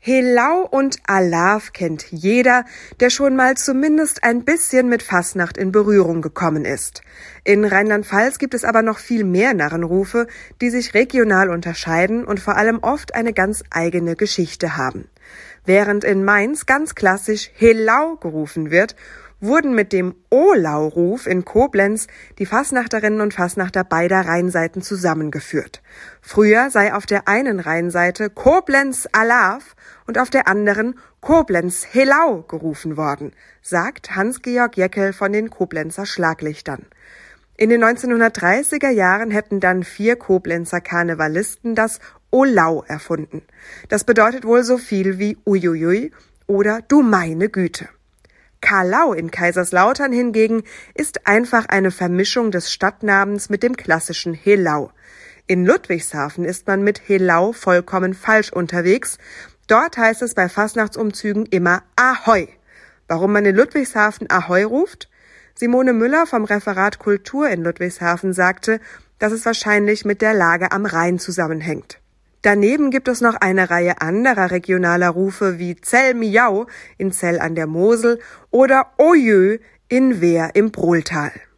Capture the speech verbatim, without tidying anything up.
Helau und Alaf kennt jeder, der schon mal zumindest ein bisschen mit Fasnacht in Berührung gekommen ist. In Rheinland-Pfalz gibt es aber noch viel mehr Narrenrufe, die sich regional unterscheiden und vor allem oft eine ganz eigene Geschichte haben. Während in Mainz ganz klassisch Helau gerufen wird, wurden mit dem Olau-Ruf in Koblenz die Fasnachterinnen und Fasnachter beider Rheinseiten zusammengeführt. Früher sei auf der einen Rheinseite Koblenz Alaf und auf der anderen Koblenz Helau gerufen worden, sagt Hans-Georg Jäckel von den Koblenzer Schlaglichtern. In den neunzehnhundertdreißiger Jahren hätten dann vier Koblenzer Karnevalisten das Olau erfunden. Das bedeutet wohl so viel wie Uiuiui oder Du meine Güte. Calau in Kaiserslautern hingegen ist einfach eine Vermischung des Stadtnamens mit dem klassischen Helau. In Ludwigshafen ist man mit Helau vollkommen falsch unterwegs. Dort heißt es bei Fasnachtsumzügen immer Ahoi. Warum man in Ludwigshafen Ahoi ruft? Simone Müller vom Referat Kultur in Ludwigshafen sagte, dass es wahrscheinlich mit der Lage am Rhein zusammenhängt. Daneben gibt es noch eine Reihe anderer regionaler Rufe wie Zell Miau in Zell an der Mosel oder Ojö in Wehr im Brohltal.